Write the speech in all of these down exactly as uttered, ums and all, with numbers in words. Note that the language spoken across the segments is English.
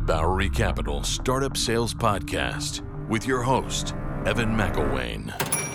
Bowery Capital Startup Sales Podcast with your host, Evan McElwain.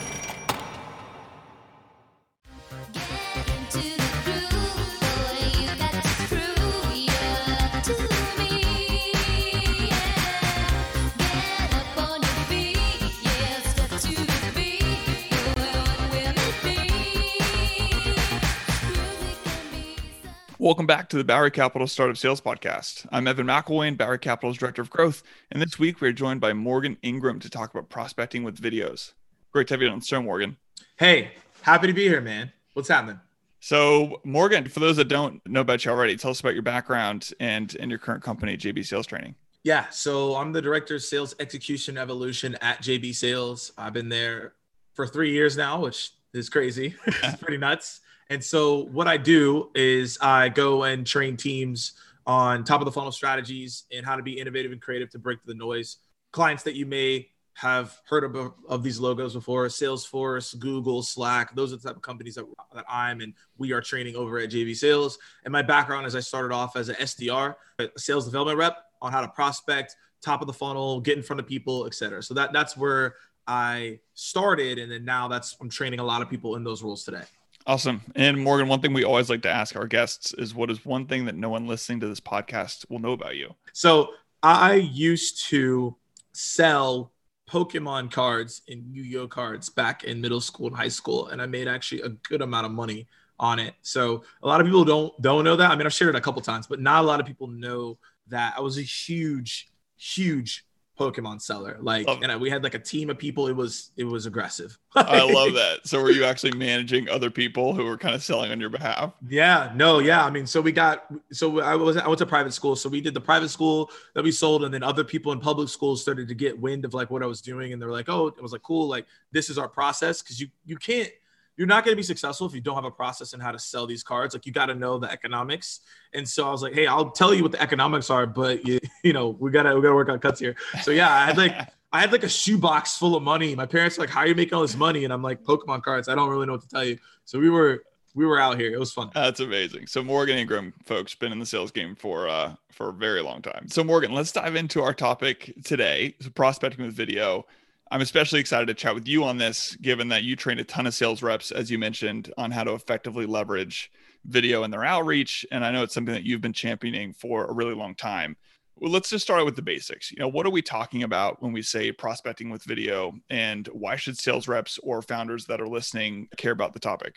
Welcome back to the Bowery Capital Startup Sales Podcast. I'm Evan McElwain, Bowery Capital's Director of Growth, and this week we're joined by Morgan Ingram to talk about prospecting with videos. Great to have you on the show, Morgan. Hey, happy to be here, man. What's happening? So, Morgan, for those that don't know about you already, tell us about your background and, and your current company, J B Sales Training. Yeah, so I'm the Director of Sales Execution Evolution at J B Sales. I've been there for three years now, which is crazy. It's pretty nuts. And so what I do is I go and train teams on top of the funnel strategies and how to be innovative and creative to break through the noise. Clients that you may have heard of, of these logos before, Salesforce, Google, Slack, those are the type of companies that, that I'm and we are training over at J B Sales. And my background is I started off as an S D R, a sales development rep, on how to prospect, top of the funnel, get in front of people, et cetera. So that, that's where I started. And then now that's, I'm training a lot of people in those roles today. Awesome. And Morgan, one thing we always like to ask our guests is, what is one thing that no one listening to this podcast will know about you? So I used to sell Pokemon cards and Yu-Gi-Oh cards back in middle school and high school. And I made actually a good amount of money on it. So a lot of people don't, don't know that. I mean, I've shared it a couple of times, but not a lot of people know that I was a huge, huge Pokemon seller. Like, and I, we had like a team of people. It was, it was aggressive. I love that. So were you actually managing other people who were kind of selling on your behalf? Yeah, no. Yeah. I mean, so we got, so I was, I went to private school. So we did the private school that we sold. And then other people in public schools started to get wind of like what I was doing. And they're like, oh, it was like, cool. Like, this is our process. Cause you, you can't, you're not going to be successful if you don't have a process in how to sell these cards. Like, you got to know the economics. And so I was like, hey, I'll tell you what the economics are, but you, you know, we gotta, we gotta work on cuts here. So yeah, I had like, I had like a shoebox full of money. My parents were like, how are you making all this money? And I'm like, Pokemon cards. I don't really know what to tell you. So we were, we were out here. It was fun. That's amazing. So Morgan Ingram, folks, been in the sales game for, uh, for a very long time. So Morgan, let's dive into our topic today. So prospecting with video. I'm especially excited to chat with you on this, given that you trained a ton of sales reps, as you mentioned, on how to effectively leverage video in their outreach. And I know it's something that you've been championing for a really long time. Well, let's just start with the basics. You know, what are we talking about when we say prospecting with video, and why should sales reps or founders that are listening care about the topic?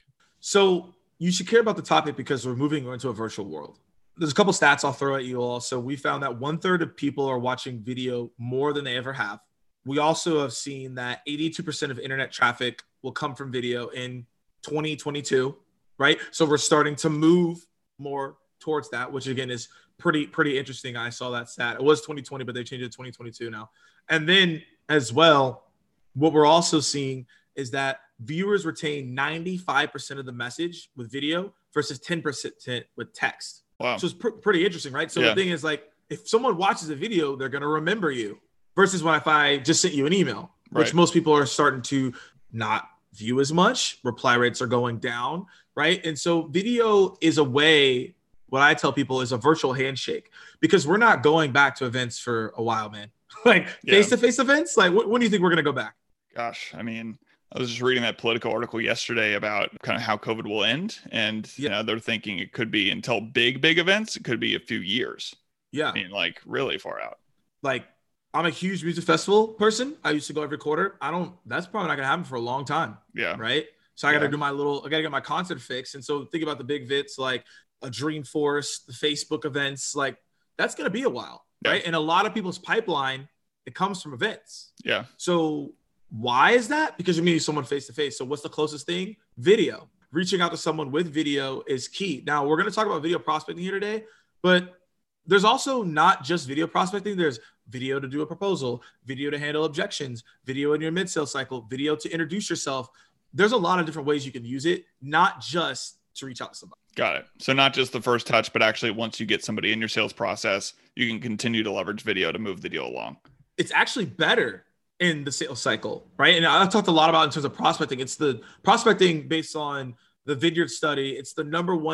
So you should care about the topic because we're moving into a virtual world. There's a couple stats I'll throw at you all. So we found that one third of people are watching video more than they ever have. We also have seen that eighty-two percent of internet traffic will come from video in twenty twenty-two, right? So we're starting to move more towards that, which again is pretty, pretty interesting. I saw that stat. It was twenty twenty, but they changed it to twenty twenty-two now. And then as well, what we're also seeing is that viewers retain ninety-five percent of the message with video versus ten percent with text. Wow. So it's pr- pretty interesting, right? So yeah. The thing is, like, if someone watches a video, they're going to remember you. Versus when if I just sent you an email, which right. most people are starting to not view as much. Reply rates are going down, right? And so video is a way, what I tell people is a virtual handshake, because we're not going back to events for a while, man. Like yeah. face-to-face events, like wh- when do you think we're going to go back? Gosh, I mean, I was just reading that Politico article yesterday about kind of how COVID will end. And yeah. you know, they're thinking it could be until big, big events. It could be a few years. Yeah. I mean, like really far out. Like, I'm a huge music festival person. I used to go every quarter. I don't, that's probably not going to happen for a long time. Yeah. Right. So I got to yeah. do my little, I got to get my concert fix. And so think about the big vits, like a Dreamforce, the Facebook events, like that's going to be a while. Yeah. Right. And a lot of people's pipeline, it comes from events. Yeah. So why is that? Because you're meeting someone face to face. So what's the closest thing? Video. Reaching out to someone with video is key. Now we're going to talk about video prospecting here today, but there's also not just video prospecting. There's video to do a proposal, video to handle objections, video in your mid-sale cycle, video to introduce yourself. There's a lot of different ways you can use it, not just to reach out to somebody. Got it. So not just the first touch, but actually once you get somebody in your sales process, you can continue to leverage video to move the deal along. It's actually better in the sales cycle, right? And I've talked a lot about in terms of prospecting. It's the prospecting based on the Vineyard study. It's the number one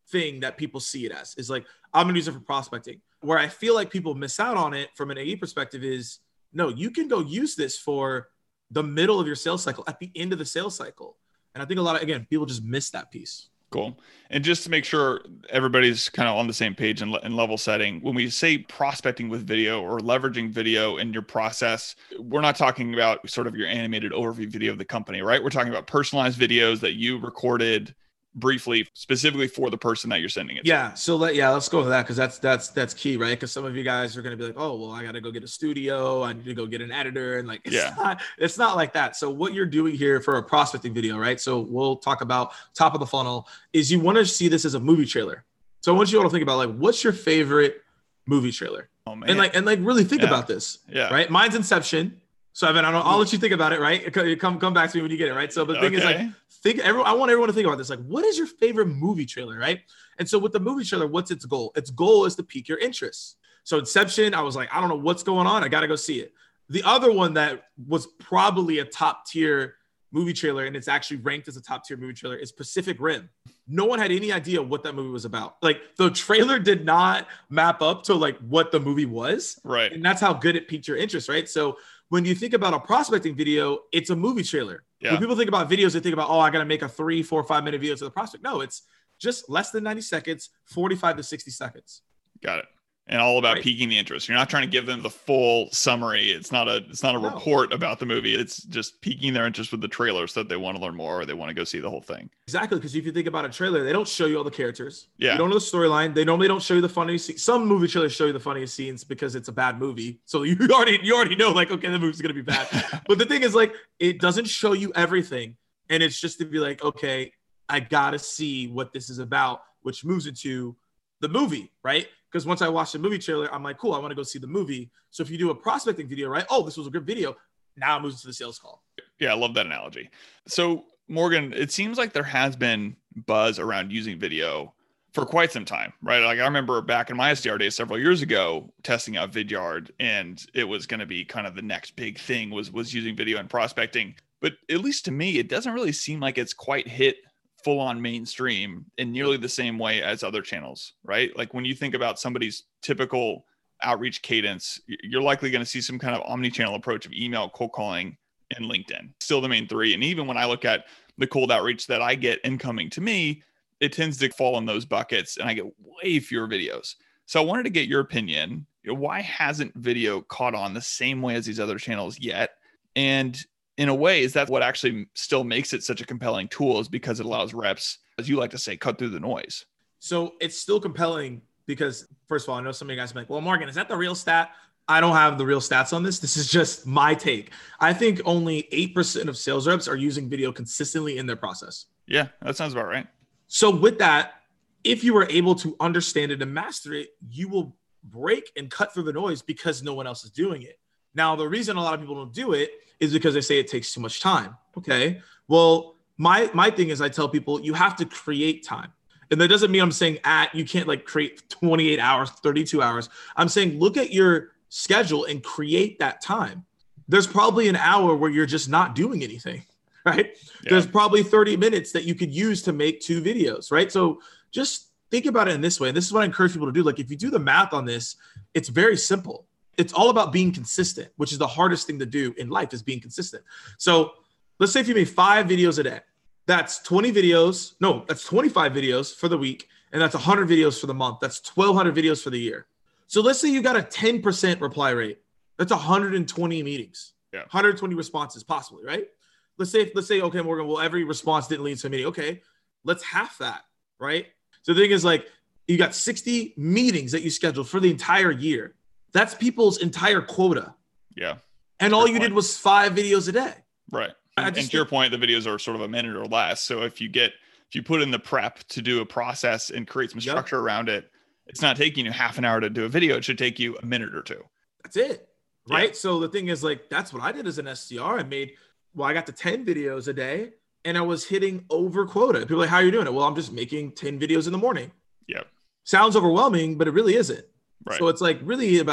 thing that people see it as, is like, I'm going to use it for prospecting. Where I feel like people miss out on it from an A E perspective is, no, you can go use this for the middle of your sales cycle, at the end of the sales cycle. And I think a lot of, again, people just miss that piece. Cool. And just to make sure everybody's kind of on the same page and, le- and level setting, when we say prospecting with video or leveraging video in your process, we're not talking about sort of your animated overview video of the company, right? We're talking about personalized videos that you recorded briefly, specifically for the person that you're sending it to. Yeah. So let, yeah, let's go with that. Cause that's, that's, that's key, right? Cause some of you guys are going to be like, oh, well, I got to go get a studio. I need to go get an editor. And like, it's yeah, not, it's not like that. So what you're doing here for a prospecting video, right? So we'll talk about top of the funnel is you want to see this as a movie trailer. So I want you all to think about like, what's your favorite movie trailer? Oh, man. And like, and like really think yeah. about this, yeah. right? Mine's Inception. So Evan, I don't, I'll let you think about it, right? Come, come back to me when you get it, right? So the thing okay. is like, think everyone, I want everyone to think about this. Like, what is your favorite movie trailer, right? And so with the movie trailer, what's its goal? Its goal is to pique your interest. So Inception, I was like, I don't know what's going on. I got to go see it. The other one that was probably a top tier movie trailer, and it's actually ranked as a top tier movie trailer, is Pacific Rim. No one had any idea what that movie was about. Like the trailer did not map up to like what the movie was. Right. And that's how good it piqued your interest, right? So when you think about a prospecting video, it's a movie trailer. Yeah. When people think about videos, they think about, oh, I got to make a three, four, five minute video to the prospect. No, it's just less than ninety seconds, forty-five to sixty seconds. Got it. And all about Right. piquing the interest. You're not trying to give them the full summary. It's not a, it's not a No. report about the movie. It's just piquing their interest with the trailer so that they want to learn more or they want to go see the whole thing. Exactly. Because if you think about a trailer, they don't show you all the characters. Yeah. You don't know the storyline. They normally don't show you the funniest scenes. Some movie trailers show you the funniest scenes because it's a bad movie. So you already, you already know like, okay, the movie's going to be bad. But the thing is like, it doesn't show you everything. And it's just to be like, okay, I got to see what this is about, which moves into the movie, right? Because once I watch the movie trailer, I'm like, cool, I want to go see the movie. So if you do a prospecting video, right? Oh, this was a good video. Now it moves to the sales call. Yeah, I love that analogy. So Morgan, it seems like there has been buzz around using video for quite some time, right? Like I remember back in my S D R days several years ago, testing out Vidyard, and it was going to be kind of the next big thing was, was using video and prospecting. But at least to me, it doesn't really seem like it's quite hit full on mainstream in nearly the same way as other channels, right? Like when you think about somebody's typical outreach cadence, you're likely going to see some kind of omni-channel approach of email, cold calling, and LinkedIn. Still the main three. And even when I look at the cold outreach that I get incoming to me, it tends to fall in those buckets and I get way fewer videos. So I wanted to get your opinion. You know, why hasn't video caught on the same way as these other channels yet? And in a way, is that what actually still makes it such a compelling tool, is because it allows reps, as you like to say, cut through the noise? So it's still compelling because, first of all, I know some of you guys are like, well, Morgan, is that the real stat? I don't have the real stats on this. This is just my take. I think only eight percent of sales reps are using video consistently in their process. Yeah, that sounds about right. So with that, if you were able to understand it and master it, you will break and cut through the noise because no one else is doing it. Now, the reason a lot of people don't do it is because they say it takes too much time. Okay. Well, my, my thing is I tell people you have to create time. And that doesn't mean I'm saying at, you can't like create twenty-eight hours, thirty-two hours. I'm saying, look at your schedule and create that time. There's probably an hour where you're just not doing anything, right? Yeah. There's probably thirty minutes that you could use to make two videos, right? So just think about it in this way. And this is what I encourage people to do. Like if you do the math on this, it's very simple. It's all about being consistent, which is the hardest thing to do in life, is being consistent. So let's say if you made five videos a day, that's twenty videos. No, that's twenty-five videos for the week. And that's one hundred videos for the month. That's twelve hundred videos for the year. So let's say you got a ten percent reply rate. That's one hundred twenty meetings, yeah. one hundred twenty responses possibly, right? Let's say, let's say, okay, Morgan, well, every response didn't lead to a meeting. Okay, let's half that, right? So the thing is like, you got sixty meetings that you scheduled for the entire year. That's people's entire quota. Yeah. And all you did was five videos a day. Right. And, and to your point, the videos are sort of a minute or less. So if you get, if you put in the prep to do a process and create some structure yep. around it, it's not taking you half an hour to do a video. It should take you a minute or two. That's it. Right. Yeah. So the thing is like, that's what I did as an S D R. I made, well, I got to ten videos a day and I was hitting over quota. People are like, how are you doing it? Well, I'm just making ten videos in the morning. Yep. Sounds overwhelming, but it really isn't. Right. So it's like really about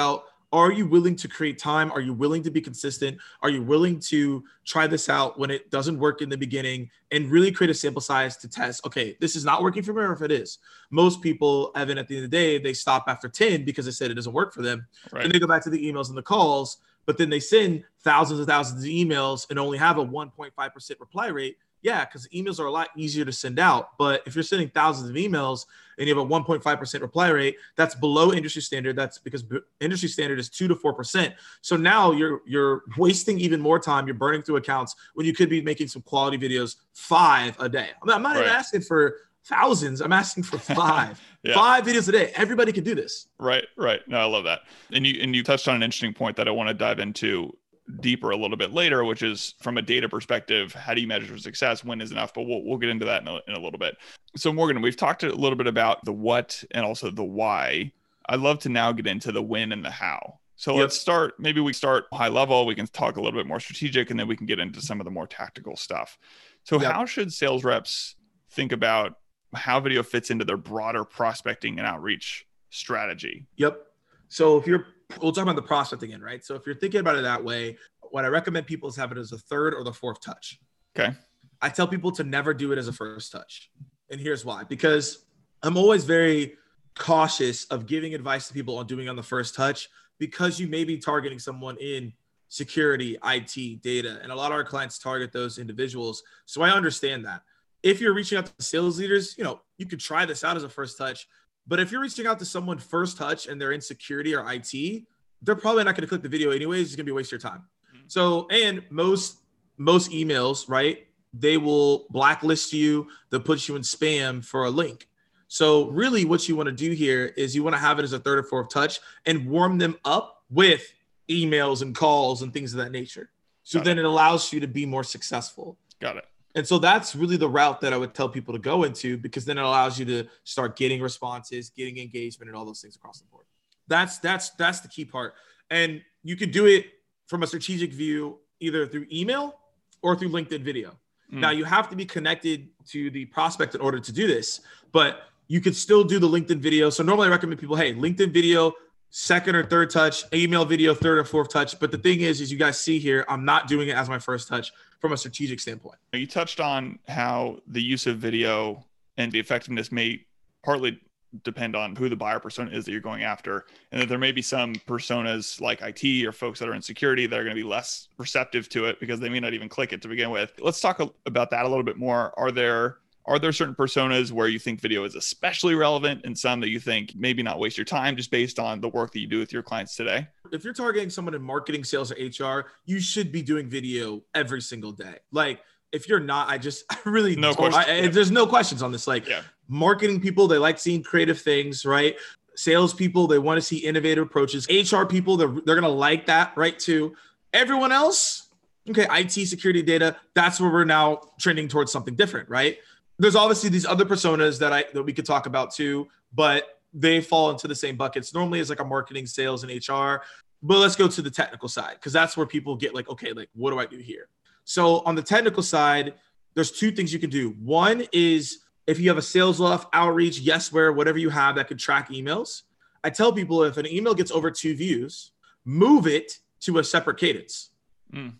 Are you willing to create time? Are you willing to be consistent? Are you willing to try this out when it doesn't work in the beginning and really create a sample size to test, okay, this is not working for me, or if it is? Most people, Evan, at the end of the day, they stop after ten because they said it doesn't work for them. Right. And they go back to the emails and the calls, but then they send thousands and thousands of emails and only have a one point five percent reply rate. Yeah, because emails are a lot easier to send out. But if you're sending thousands of emails and you have a one point five percent reply rate, that's below industry standard. That's because b- industry standard is two to four percent. So now you're you're wasting even more time. You're burning through accounts when you could be making some quality videos, five a day. I mean, I'm not Right. even asking for thousands. I'm asking for five. Yeah. Five videos a day. Everybody can do this. Right, right. No, I love that. And you and you touched on an interesting point that I want to dive into deeper a little bit later, which is from a data perspective, how do you measure success? When is enough? But we'll we'll get into that in a, in a little bit. So Morgan, we've talked a little bit about the what and also the why. I'd love to now get into the when and the how. So Yep. let's start, maybe we start high level, we can talk a little bit more strategic, and then we can get into some of the more tactical stuff. So Yep. how should sales reps think about how video fits into their broader prospecting and outreach strategy? Yep. So if you're, we'll talk about the prospect again, right? So if you're thinking about it that way, what I recommend people is have it as a third or the fourth touch. Okay. I tell people to never do it as a first touch. And here's why, because I'm always very cautious of giving advice to people on doing on the first touch, because you may be targeting someone in security, I T, data, and a lot of our clients target those individuals. So I understand that. If you're reaching out to sales leaders, you know, you could try this out as a first touch. But if you're reaching out to someone first touch and they're in security or I T, they're probably not going to click the video anyways. It's going to be a waste of your time. Mm-hmm. So, and most, most emails, right? They will blacklist you. They'll put you in spam for a link. So really what you want to do here is you want to have it as a third or fourth touch and warm them up with emails and calls and things of that nature. So Got then it. it allows you to be more successful. Got it. And so that's really the route that I would tell people to go into, because then it allows you to start getting responses, getting engagement, and all those things across the board. That's that's that's the key part. And you could do it from a strategic view, either through email or through LinkedIn video. Mm. Now you have to be connected to the prospect in order to do this, but you could still do the LinkedIn video. So normally I recommend people, hey, LinkedIn video, second or third touch, email video, third or fourth touch. But the thing is, is you guys see here, I'm not doing it as my first touch from a strategic standpoint. You touched on how the use of video and the effectiveness may partly depend on who the buyer persona is that you're going after. And that there may be some personas like I T or folks that are in security that are going to be less receptive to it because they may not even click it to begin with. Let's talk about that a little bit more. Are there Are there certain personas where you think video is especially relevant and some that you think maybe not waste your time just based on the work that you do with your clients today? If you're targeting someone in marketing, sales, or H R, you should be doing video every single day. Like if you're not, I just I really no don't, question. I, there's no questions on this. Like yeah. Marketing people, they like seeing creative things, right? Sales people, they want to see innovative approaches. H R people, they're, they're going to like that, right? Too. Everyone else, okay, I T, security, data, that's where we're now trending towards something different, right? There's obviously these other personas that I that we could talk about too, but they fall into the same buckets. Normally it's like a marketing, sales, and H R. But let's go to the technical side, because that's where people get like, okay, like what do I do here? So on the technical side, there's two things you can do. One is if you have a sales loft, outreach, Yesware, whatever you have that could track emails. I tell people if an email gets over two views, move it to a separate cadence. Mm.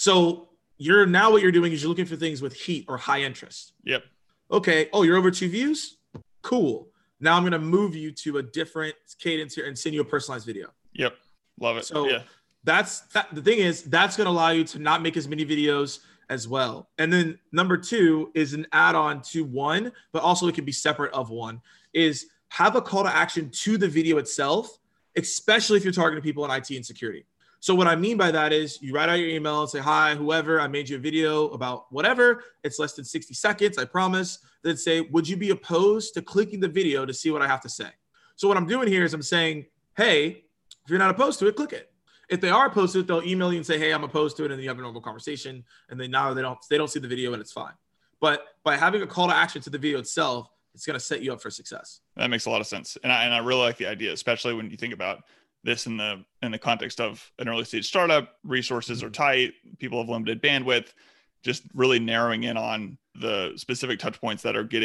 So you're now what you're doing is you're looking for things with heat or high interest. Yep. Okay. Oh, you're over two views? Cool. Now I'm going to move you to a different cadence here and send you a personalized video. Yep. Love it. So yeah. that's that, the thing is that's going to allow you to not make as many videos as well. And then number two is an add-on to one, but also it can be separate of one, is have a call to action to the video itself, especially if you're targeting people in I T and security. So what I mean by that is you write out your email and say, hi, whoever, I made you a video about whatever. It's less than sixty seconds, I promise. Then say, would you be opposed to clicking the video to see what I have to say? So what I'm doing here is I'm saying, hey, if you're not opposed to it, click it. If they are opposed to it, they'll email you and say, hey, I'm opposed to it. And then you have a normal conversation. And then now they don't, they don't see the video and it's fine. But by having a call to action to the video itself, it's going to set you up for success. That makes a lot of sense. And I, and I really like the idea, especially when you think about this in the in the context of an early stage startup. Resources are tight, people have limited bandwidth, just really narrowing in on the specific touch points that are getting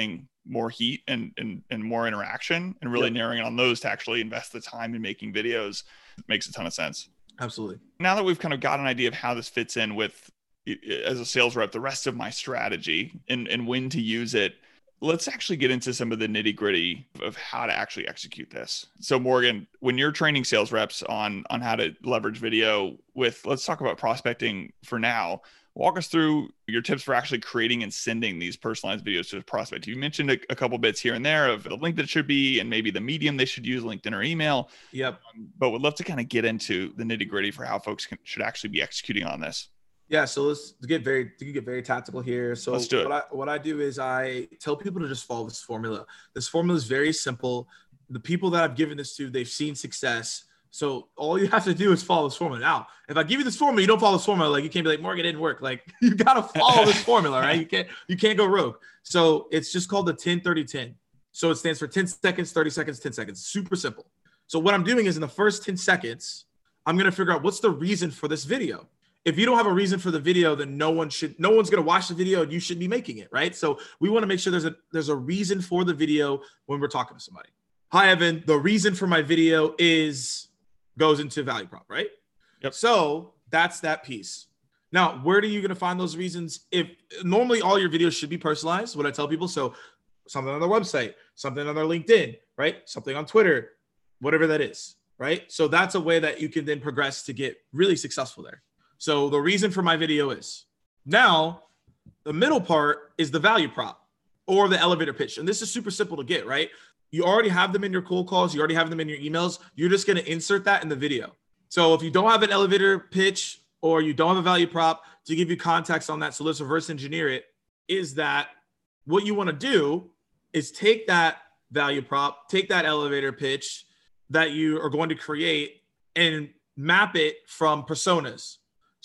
more heat and, and, and more interaction, and really Yep. narrowing on those to actually invest the time in making videos makes a ton of sense. Absolutely. Now that we've kind of got an idea of how this fits in with, as a sales rep, the rest of my strategy and, and when to use it, let's actually get into some of the nitty gritty of how to actually execute this. So Morgan, when you're training sales reps on, on how to leverage video with, let's talk about prospecting for now. Walk us through your tips for actually creating and sending these personalized videos to a prospect. You mentioned a, a couple bits here and there of the link that it should be, and maybe the medium they should use, LinkedIn or email. Yep. Um, but would love to kind of get into the nitty gritty for how folks can, should actually be executing on this. Yeah, so let's get very to get very tactical here. So Let's do it. what I what I do is I tell people to just follow this formula. This formula is very simple. The people that I've given this to, they've seen success. So all you have to do is follow this formula. Now, if I give you this formula, you don't follow this formula, like you can't be like, Morgan, it didn't work. Like you gotta follow this formula, right? You can't you can't go rogue. So it's just called the ten thirty ten. So it stands for ten seconds, thirty seconds, ten seconds. Super simple. So what I'm doing is in the first ten seconds, I'm gonna figure out what's the reason for this video. If you don't have a reason for the video, then no one should, no one's going to watch the video and you should be making it, right? So we want to make sure there's a, there's a reason for the video when we're talking to somebody. Hi, Evan. The reason for my video is goes into value prop, right? Yep. So that's that piece. Now, where are you going to find those reasons? If normally all your videos should be personalized, what I tell people. So something on their website, something on their LinkedIn, right? Something on Twitter, whatever that is, right? So that's a way that you can then progress to get really successful there. So the reason for my video is now the middle part is the value prop or the elevator pitch. And this is super simple to get, right? You already have them in your cold calls. You already have them in your emails. You're just going to insert that in the video. So if you don't have an elevator pitch or you don't have a value prop, to give you context on that, so let's reverse engineer it, is that what you want to do is take that value prop, take that elevator pitch that you are going to create and map it from personas.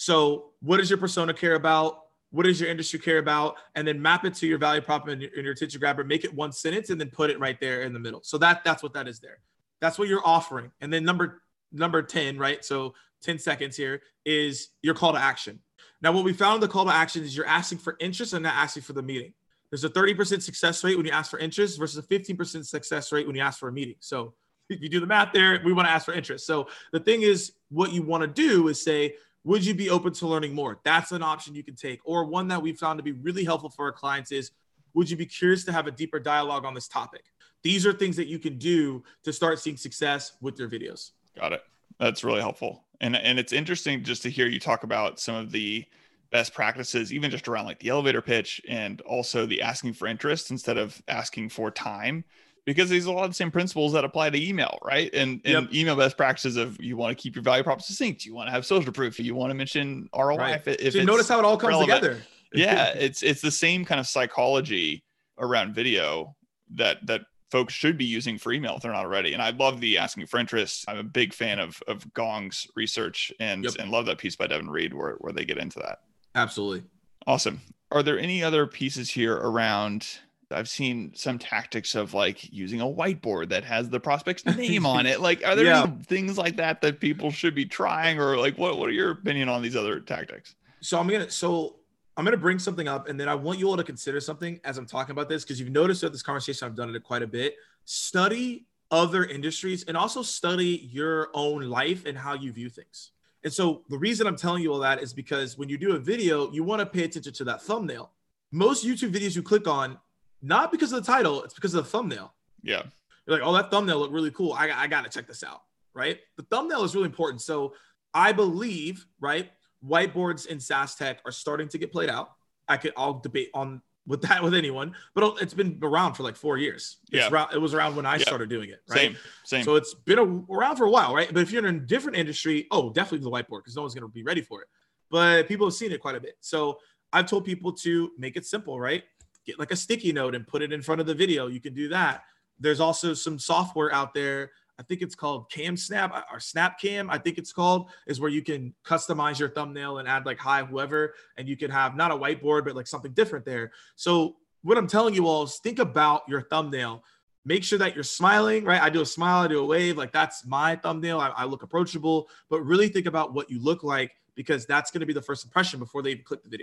So what does your persona care about? What does your industry care about? And then map it to your value prop and your, and your attention grabber, make it one sentence and then put it right there in the middle. So that that's what that is there. That's what you're offering. And then number, number ten, right? So ten seconds here is your call to action. Now, what we found the call to action is you're asking for interest and not asking for the meeting. There's a thirty percent success rate when you ask for interest versus a fifteen percent success rate when you ask for a meeting. So if you do the math there, we want to ask for interest. So the thing is, what you want to do is say, would you be open to learning more? That's an option you can take. Or one that we found to be really helpful for our clients is, would you be curious to have a deeper dialogue on this topic? These are things that you can do to start seeing success with your videos. Got it. That's really helpful. And, and it's interesting just to hear you talk about some of the best practices, even just around like the elevator pitch and also the asking for interest instead of asking for time. Because these are a lot of the same principles that apply to email, right? And, and Yep. email best practices of you want to keep your value props succinct. You want to have social proof. You want to mention R O I. Right. If, it, if So you it's notice how it all comes relevant. together. Yeah, it's it's the same kind of psychology around video that that folks should be using for email if they're not already. And I love the asking for interest. I'm a big fan of of Gong's research and Yep. and love that piece by Devin Reed where where they get into that. Absolutely. Awesome. Are there any other pieces here around? I've seen some tactics of like using a whiteboard that has the prospect's name on it. Like, are there Yeah. any things like that that people should be trying, or like, what, what are your opinion on these other tactics? So I'm gonna so I'm gonna bring something up, and then I want you all to consider something as I'm talking about this, because you've noticed throughout this conversation I've done it quite a bit. Study other industries and also study your own life and how you view things. And so the reason I'm telling you all that is because when you do a video, you want to pay attention to that thumbnail. Most YouTube videos you click on, not because of the title, it's because of the thumbnail. Yeah. You're like, oh, that thumbnail looked really cool. I, I got to check this out, right? The thumbnail is really important. So I believe, right, whiteboards in SaaS tech are starting to get played out. I could, I'll debate on with that with anyone, but it's been around for like four years. It's Yeah. around, it was around when I Yeah. started doing it, right? Same, same. So it's been a, around for a while, right? But if you're in a different industry, oh, definitely the whiteboard, because no one's going to be ready for it. But people have seen it quite a bit. So I've told people to make it simple, right? Get like a sticky note and put it in front of the video. You can do that. There's also some software out there. I think it's called Cam Snap or Snap Cam. I think it's called, is where you can customize your thumbnail and add like hi, whoever, and you can have not a whiteboard, but like something different there. So what I'm telling you all is think about your thumbnail. Make sure that you're smiling, right? I do a smile, I do a wave. Like that's my thumbnail. I, I look approachable, but really think about what you look like, because that's going to be the first impression before they even click the video.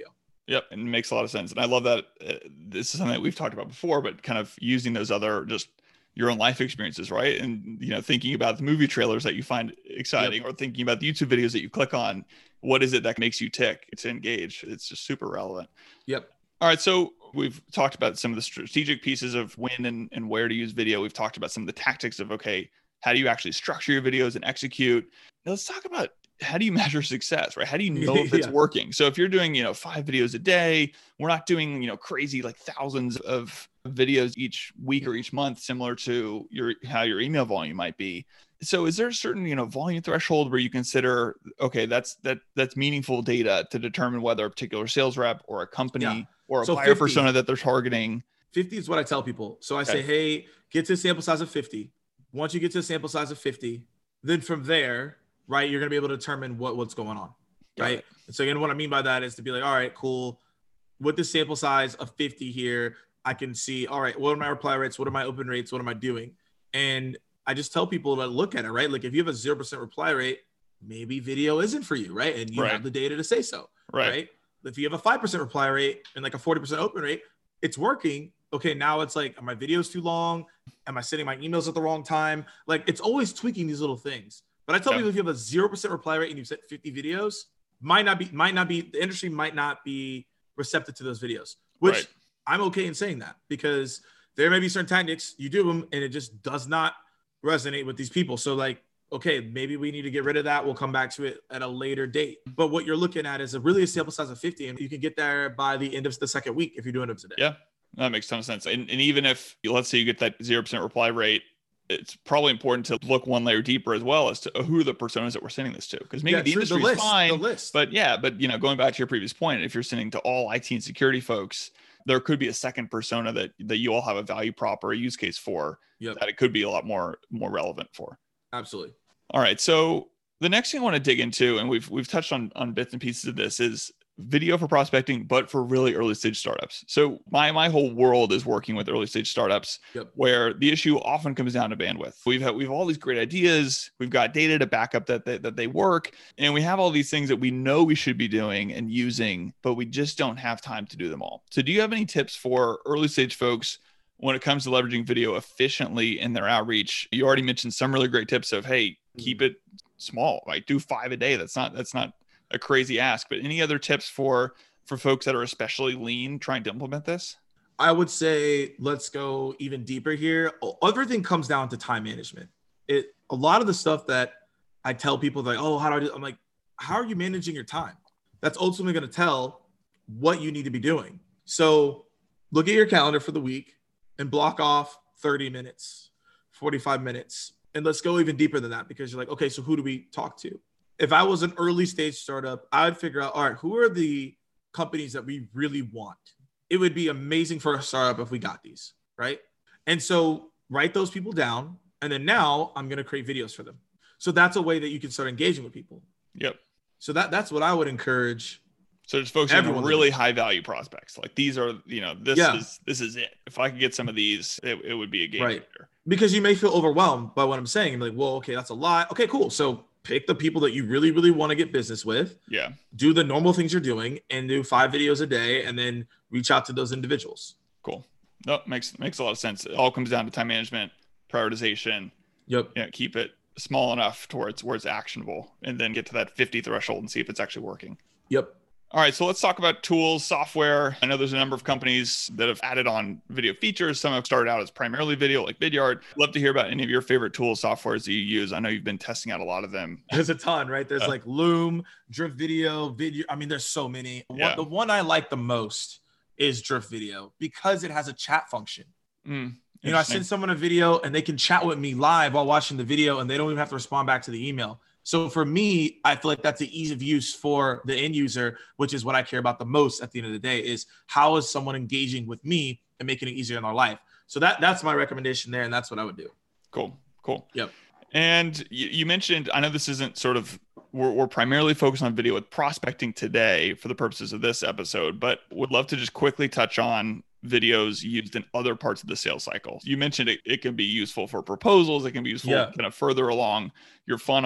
Yep. And it makes a lot of sense. And I love that. Uh, this is something that we've talked about before, but kind of using those other just your own life experiences, right? And, you know, thinking about the movie trailers that you find exciting, yep. or thinking about the YouTube videos that you click on. What is it that makes you tick to engage? It's just super relevant. Yep. All right. So we've talked about some of the strategic pieces of when and, and where to use video. We've talked about some of the tactics of, okay, how do you actually structure your videos and execute? Now let's talk about how do you measure success, right? How do you know if it's yeah. working? So if you're doing, you know, five videos a day, we're not doing, you know, crazy, like thousands of videos each week or each month, similar to your, how your email volume might be. So is there a certain, you know, volume threshold where you consider, okay, that's, that that's meaningful data to determine whether a particular sales rep or a company yeah. or a so buyer fifty persona that they're targeting? fifty is what I tell people. So I okay. say, hey, get to a sample size of fifty. Once you get to a sample size of fifty, then from there, right, you're going to be able to determine what, what's going on, right? So again, what I mean by that is to be like, all right, cool. With the sample size of fifty here, I can see, all right, what are my reply rates? What are my open rates? What am I doing? And I just tell people to look at it, right? Like if you have a zero percent reply rate, maybe video isn't for you, right? And you right. have the data to say so, right. right? If you have a five percent reply rate and like a forty percent open rate, it's working. Okay, now it's like, are my videos too long? Am I sending my emails at the wrong time? Like it's always tweaking these little things. But I tell yeah. people if you have a zero percent reply rate and you set fifty videos, might not be, might not be, the industry might not be receptive to those videos, which right. I'm okay in saying that because there may be certain tactics, you do them and it just does not resonate with these people. So like, okay, maybe we need to get rid of that. We'll come back to it at a later date. But what you're looking at is a really a sample size of fifty, and you can get there by the end of the second week if you're doing it today. Yeah, that makes a ton of sense. And, and even if, let's say you get that zero percent reply rate, it's probably important to look one layer deeper as well as to who are the personas that we're sending this to. Because maybe yeah, the industry is fine, the list. But yeah, but you know, going back to your previous point, if you're sending to all I T and security folks, there could be a second persona that, that you all have a value prop or a use case for yep. that it could be a lot more, more relevant for. Absolutely. All right. So the next thing I want to dig into, and we've, we've touched on, on bits and pieces of this, is video for prospecting, but for really early stage startups. So my, my whole world is working with early stage startups yep. where the issue often comes down to bandwidth. We've had, we've all these great ideas. We've got data to back up that, that, that they work. And we have all these things that we know we should be doing and using, but we just don't have time to do them all. So do you have any tips for early stage folks when it comes to leveraging video efficiently in their outreach? You already mentioned some really great tips of, hey, keep it small, right? Do five a day. That's not, that's not a crazy ask, but any other tips for, for folks that are especially lean trying to implement this? I would say, let's go even deeper here. Everything comes down to time management. It, a lot of the stuff that I tell people like, oh, how do I do? I'm like, how are you managing your time? That's ultimately going to tell what you need to be doing. So look at your calendar for the week and block off thirty minutes, forty-five minutes. And let's go even deeper than that, because you're like, okay, so who do we talk to? If I was an early stage startup, I would figure out, all right, who are the companies that we really want? It would be amazing for a startup if we got these, right? And so write those people down. And then now I'm going to create videos for them. So that's a way that you can start engaging with people. Yep. So that that's what I would encourage. So just focusing on really high value prospects. Like these are, you know, this yeah. is, this is it. If I could get some of these, it, it would be a game right. changer. Because you may feel overwhelmed by what I'm saying. Like, well, okay, that's a lot. Okay, cool. So pick the people that you really, really want to get business with. Yeah. Do the normal things you're doing and do five videos a day and then reach out to those individuals. Cool. No, makes, makes a lot of sense. It all comes down to time management, prioritization. Yep. Yeah. You know, keep it small enough to where it's, where it's actionable, and then get to that fifty threshold and see if it's actually working. Yep. All right, so let's talk about tools, software. I know there's a number of companies that have added on video features. Some have started out as primarily video, like Vidyard. Love to hear about any of your favorite tools, softwares that you use. I know you've been testing out a lot of them. There's a ton, right? There's uh, like Loom, Drift Video, Video. I mean, there's so many. Yeah. One, the one I like the most is Drift Video because it has a chat function. Mm, you know, I send someone a video and they can chat with me live while watching the video, and they don't even have to respond back to the email. So for me, I feel like that's the ease of use for the end user, which is what I care about the most at the end of the day, is how is someone engaging with me and making it easier in their life. So that that's my recommendation there. And that's what I would do. Cool. Cool. Yep. And you, you mentioned, I know this isn't sort of, we're, we're primarily focused on video with prospecting today for the purposes of this episode, but would love to just quickly touch on videos used in other parts of the sales cycle. You mentioned it, it can be useful for proposals. It can be useful yeah. kind of further along your funnel.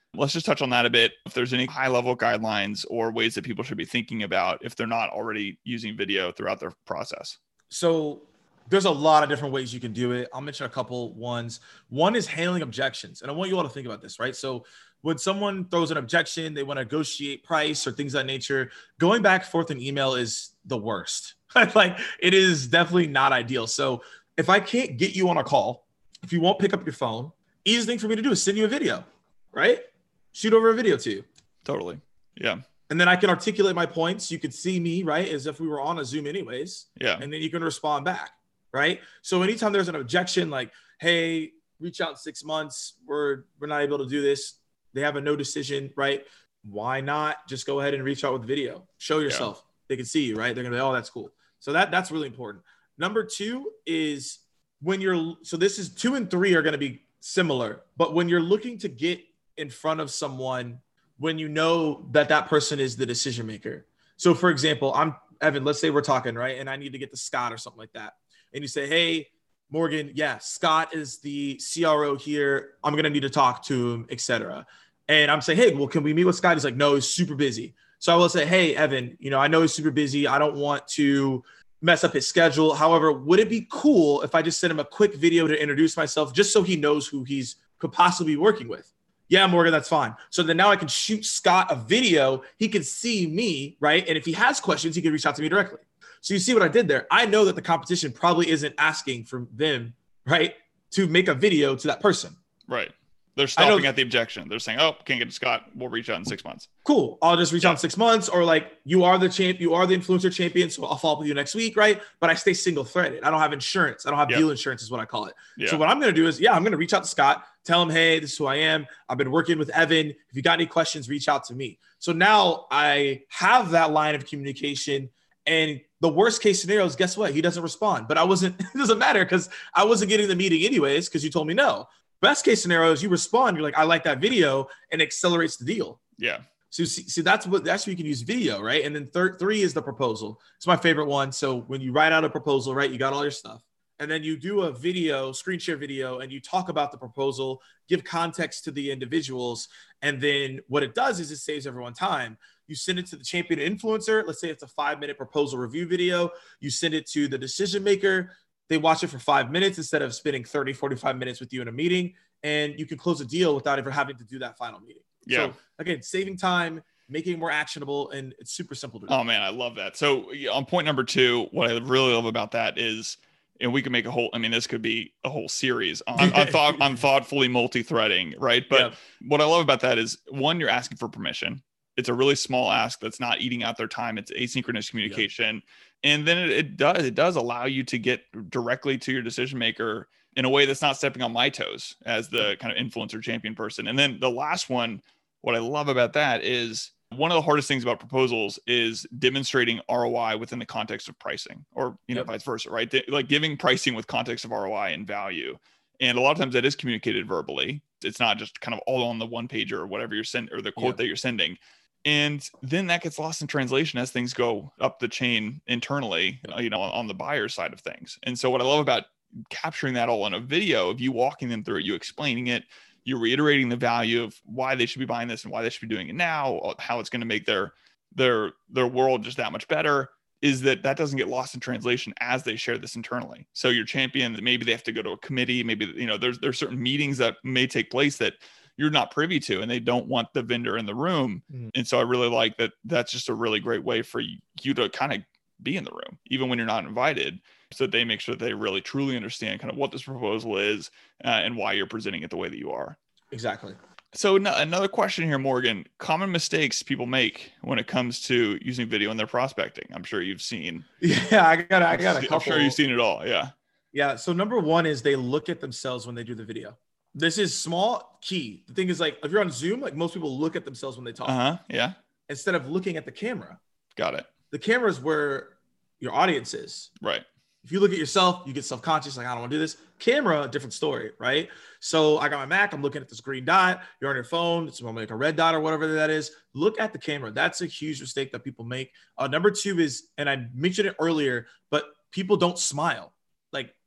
Let's just touch on that a bit. If there's any high level guidelines or ways that people should be thinking about if they're not already using video throughout their process. So there's a lot of different ways you can do it. I'll mention a couple ones. One is handling objections. And I want you all to think about this, right? So when someone throws an objection, they want to negotiate price or things of that nature, going back and forth in email is the worst. Like, it is definitely not ideal. So if I can't get you on a call, if you won't pick up your phone, easiest thing for me to do is send you a video, right? Shoot over a video to you. Totally. Yeah. And then I can articulate my points. You could see me, right? As if we were on a Zoom anyways. Yeah. And then you can respond back, right? So anytime there's an objection, like, hey, reach out in six months, we're, we're not able to do this. They have a no decision, right? Why not just go ahead and reach out with video? Show yourself. Yeah. They can see you, right? They're going to be, oh, that's cool. So that that's really important. Number two is when you're, so this is two and three are going to be similar, but when you're looking to get in front of someone, when you know that that person is the decision maker. So for example, I'm Evan, let's say we're talking, right? And I need to get to Scott or something like that. And you say, hey, Morgan, yeah, Scott is the C R O here. I'm going to need to talk to him, et cetera. And I'm saying, hey, well, can we meet with Scott? He's like, no, he's super busy. So I will say, hey, Evan, you know, I know he's super busy. I don't want to mess up his schedule. However, would it be cool if I just sent him a quick video to introduce myself just so he knows who he's could possibly be working with? Yeah, Morgan, that's fine. So then now I can shoot Scott a video. He can see me, right? And if he has questions, he can reach out to me directly. So you see what I did there? I know that the competition probably isn't asking for them, right, to make a video to that person. Right. They're stopping at the objection. They're saying, oh, can't get to Scott. We'll reach out in six months. Cool. I'll just reach yeah. out in six months. Or like, you are the champ, you are the influencer champion. So I'll follow up with you next week, right? But I stay single threaded. I don't have insurance. I don't have yep. deal insurance is what I call it. Yeah. So what I'm going to do is, yeah, I'm going to reach out to Scott, tell him, hey, this is who I am. I've been working with Evan. If you got any questions, reach out to me. So now I have that line of communication. And the worst case scenario is, guess what? He doesn't respond. But I wasn't, it doesn't matter because I wasn't getting the meeting anyways because you told me no. Best case scenario is you respond. You're like, I like that video, and it accelerates the deal. Yeah. So see, see that's what that's where you can use video, right? And then third three is the proposal. It's my favorite one. So when you write out a proposal, right, you got all your stuff, and then you do a video, screen share video, and you talk about the proposal, give context to the individuals, and then what it does is it saves everyone time. You send it to the champion influencer. Let's say it's a five minute proposal review video. You send it to the decision maker. They watch it for five minutes instead of spending thirty, forty-five minutes with you in a meeting, and you can close a deal without ever having to do that final meeting. Yeah. So again, saving time, making it more actionable, and it's super simple to do. Oh man, I love that. So on point number two, what I really love about that is, and we can make a whole, I mean, this could be a whole series on, on thought, on thoughtfully multi-threading, right? But yeah. what I love about that is, one, you're asking for permission. It's a really small ask that's not eating out their time. It's asynchronous communication. Yeah. And then it, it does, it does allow you to get directly to your decision maker in a way that's not stepping on my toes as the kind of influencer champion person. And then the last one, what I love about that is, one of the hardest things about proposals is demonstrating R O I within the context of pricing, or, you know, yep. vice versa, right? Like giving pricing with context of R O I and value. And a lot of times that is communicated verbally. It's not just kind of all on the one page or whatever you're sending, or the quote yep. that you're sending. And then that gets lost in translation as things go up the chain internally, yep. you know, on the buyer side of things. And so what I love about capturing that all in a video of you walking them through it, you explaining it, you're reiterating the value of why they should be buying this and why they should be doing it now, how it's going to make their, their, their world just that much better, is that that doesn't get lost in translation as they share this internally. So your champion, maybe they have to go to a committee, maybe, you know, there's, there's certain meetings that may take place that you're not privy to, and they don't want the vendor in the room. Mm. And so I really like that. That's just a really great way for you to kind of be in the room, even when you're not invited, so that they make sure that they really truly understand kind of what this proposal is uh, and why you're presenting it the way that you are. Exactly. So no, another question here, Morgan, common mistakes people make when it comes to using video in their prospecting. I'm sure you've seen. Yeah, I got I got a couple. I'm sure you've seen it all. Yeah. Yeah. So number one is they look at themselves when they do the video. This is small key. The thing is, like, if you're on Zoom, like most people look at themselves when they talk. Uh-huh. Yeah. Instead of looking at the camera. Got it. The camera is where your audience is. Right. If you look at yourself, you get self-conscious, like, I don't want to do this. Camera, different story, right? So I got my Mac, I'm looking at this green dot. You're on your phone, it's like a red dot or whatever that is. Look at the camera. That's a huge mistake that people make. Uh, number two is, and I mentioned it earlier, but people don't smile. Like,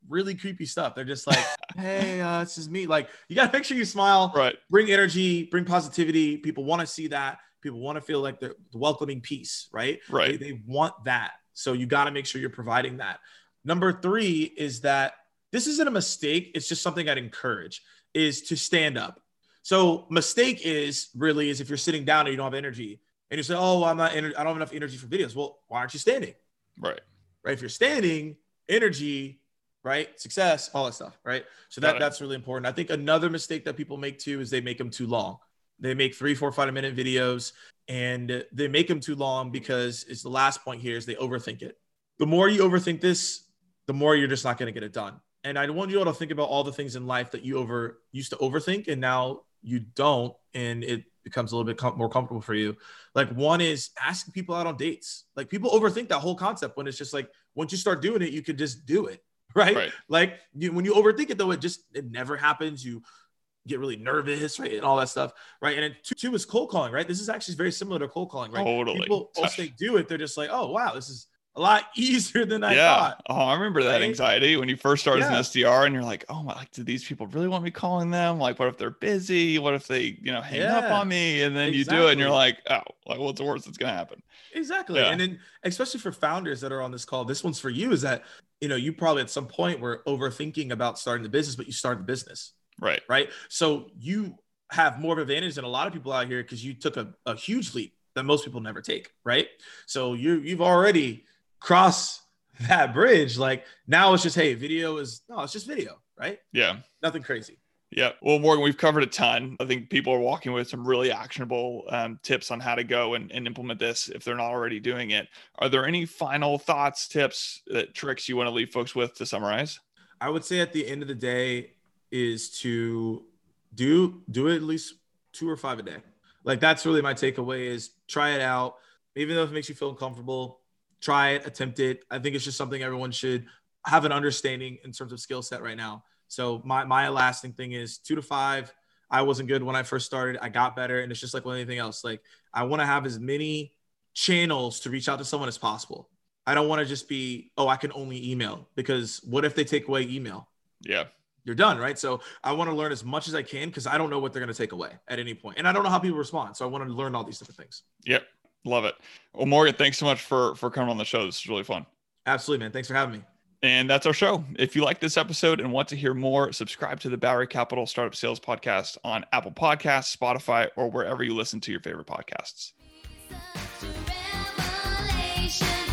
really creepy stuff. They're just like, hey, uh, this is me. Like, you got to make sure you smile, Right. bring energy, bring positivity. People want to see that. People want to feel like they're welcoming peace, right? Right. They, they want that. So you got to make sure you're providing that. Number three is that this isn't a mistake. It's just something I'd encourage is to stand up. So mistake is really is if you're sitting down and you don't have energy and you say, oh, I'm not, ener- I don't have enough energy for videos. Well, why aren't you standing? Right. Right. If you're standing, energy, right? Success, all that stuff. Right. So that, that's really important. I think another mistake that people make too is they make them too long. They make three, four, five minute videos and they make them too long because it's the last point here is they overthink it. The more you overthink this, the more you're just not going to get it done. And I want you all to think about all the things in life that you over used to overthink and now you don't, and it becomes a little bit com- more comfortable for you. Like one is asking people out on dates. Like people overthink that whole concept when it's just like, once you start doing it, you could just do it. Right. Right. Like you, when you overthink it though, it just, it never happens. You get really nervous, right? And all that stuff. Right. And then two, two is cold calling, right? This is actually very similar to cold calling, right? Totally. People, once they do it, they're just like, oh, wow, this is a lot easier than I yeah. thought. Oh, I remember that right? anxiety when you first started yeah. as an S D R and you're like, oh my, like, do these people really want me calling them? Like, what if they're busy? What if they, you know, hang yeah. up on me? And then exactly. you do it and you're like, oh, like, what's the worst that's going to happen? Exactly. Yeah. And then especially for founders that are on this call, this one's for you is that, you know, you probably at some point were overthinking about starting the business, but you started the business. Right. Right. So you have more of an advantage than a lot of people out here because you took a, a huge leap that most people never take. Right. So you, you've already crossed that bridge. Like now it's just, hey, video is, no, it's just video. Right. Yeah. Nothing crazy. Yeah. Well, Morgan, we've covered a ton. I think people are walking with some really actionable um, tips on how to go and, and implement this if they're not already doing it. Are there any final thoughts, tips, uh, tricks you want to leave folks with to summarize? I would say at the end of the day is to do, do it at least two or five a day. Like that's really my takeaway is try it out. Even though it makes you feel uncomfortable, try it, attempt it. I think it's just something everyone should have an understanding in terms of skill set right now. So my, my lasting thing is two to five. I wasn't good when I first started. I got better. And it's just like with anything else. Like I want to have as many channels to reach out to someone as possible. I don't want to just be, oh, I can only email because what if they take away email? Yeah. You're done. Right. So I want to learn as much as I can because I don't know what they're going to take away at any point. And I don't know how people respond. So I want to learn all these different things. Yep. Love it. Well, Morgan, thanks so much for, for coming on the show. This is really fun. Absolutely, man. Thanks for having me. And that's our show. If you like this episode and want to hear more, subscribe to the Bowery Capital Startup Sales Podcast on Apple Podcasts, Spotify, or wherever you listen to your favorite podcasts. Such a revelation.